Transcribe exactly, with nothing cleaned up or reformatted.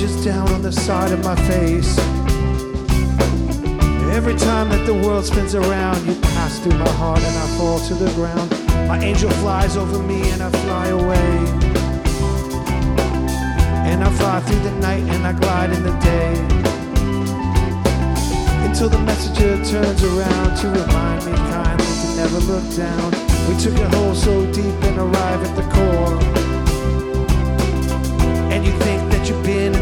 smudges down on the side of my face. Every time that the world spins around, you pass through my heart and I fall to the ground. My angel flies over me and I fly away. And I fly through the night and I glide in the day. Until the messenger turns around to remind me kindly to never look down. We took a hole so deep and arrive at the core. And you think